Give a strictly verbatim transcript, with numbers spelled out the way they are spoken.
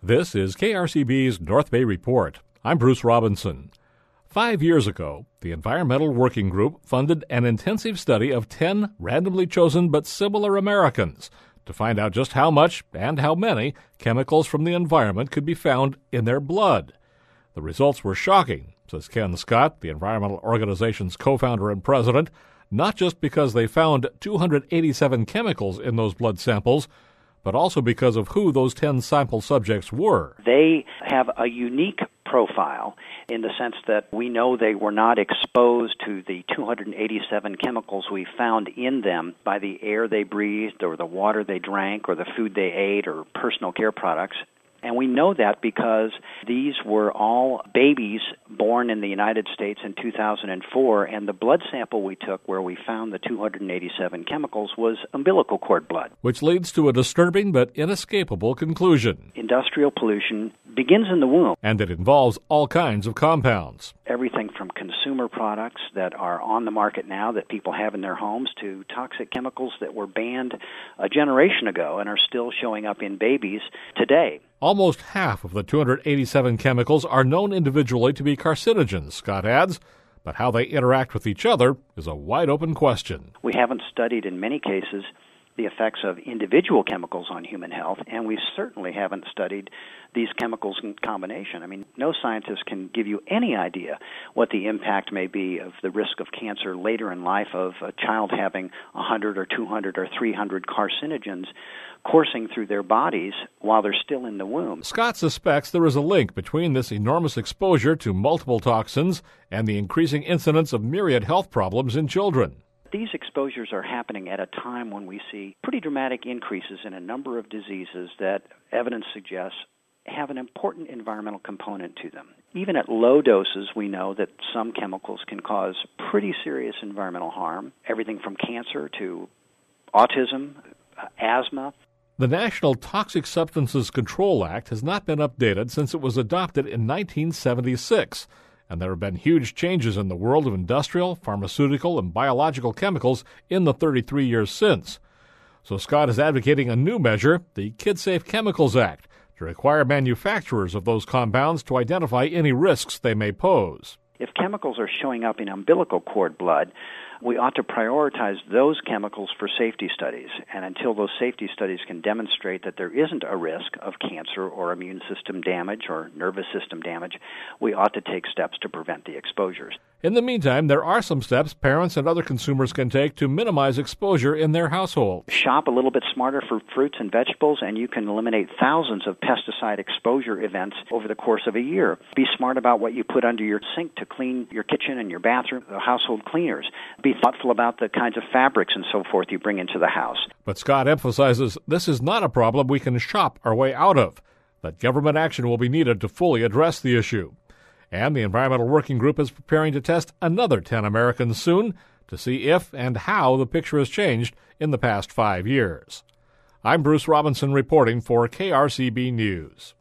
This is K R C B's North Bay Report. I'm Bruce Robinson. Five years ago, the Environmental Working Group funded an intensive study of ten randomly chosen but similar Americans to find out just how much and how many chemicals from the environment could be found in their blood. The results were shocking, says Ken Scott, the environmental organization's co-founder and president, not just because they found two hundred eighty-seven chemicals in those blood samples, but also because of who those ten sample subjects were. They have a unique profile in the sense that we know they were not exposed to the two hundred eighty-seven chemicals we found in them by the air they breathed or the water they drank or the food they ate or personal care products. And we know that because these were all babies born in the United States in two thousand four, and the blood sample we took where we found the two hundred eighty-seven chemicals was umbilical cord blood. Which leads to a disturbing but inescapable conclusion. Industrial pollution begins in the womb. And it involves all kinds of compounds. Everything from consumer products that are on the market now that people have in their homes to toxic chemicals that were banned a generation ago and are still showing up in babies today. Almost half of the two hundred eighty-seven chemicals are known individually to be carcinogens, Scott adds, but how they interact with each other is a wide-open question. We haven't studied, in many cases, the effects of individual chemicals on human health, and we certainly haven't studied these chemicals in combination. I mean, no scientist can give you any idea what the impact may be of the risk of cancer later in life of a child having one hundred or two hundred or three hundred carcinogens coursing through their bodies while they're still in the womb. Scott suspects there is a link between this enormous exposure to multiple toxins and the increasing incidence of myriad health problems in children. These exposures are happening at a time when we see pretty dramatic increases in a number of diseases that evidence suggests have an important environmental component to them. Even at low doses, we know that some chemicals can cause pretty serious environmental harm, everything from cancer to autism, asthma. The National Toxic Substances Control Act has not been updated since it was adopted in nineteen seventy-six. And there have been huge changes in the world of industrial, pharmaceutical, and biological chemicals in the thirty-three years since. So Scott is advocating a new measure, the KidSafe Chemicals Act, to require manufacturers of those compounds to identify any risks they may pose. If chemicals are showing up in umbilical cord blood, we ought to prioritize those chemicals for safety studies. And until those safety studies can demonstrate that there isn't a risk of cancer or immune system damage or nervous system damage, we ought to take steps to prevent the exposures. In the meantime, there are some steps parents and other consumers can take to minimize exposure in their household. Shop a little bit smarter for fruits and vegetables, and you can eliminate thousands of pesticide exposure events over the course of a year. Be smart about what you put under your sink to clean your kitchen and your bathroom, the household cleaners. Be thoughtful about the kinds of fabrics and so forth you bring into the house. But Scott emphasizes this is not a problem we can shop our way out of, that government action will be needed to fully address the issue. And the Environmental Working Group is preparing to test another ten Americans soon to see if and how the picture has changed in the past five years. I'm Bruce Robinson reporting for K R C B News.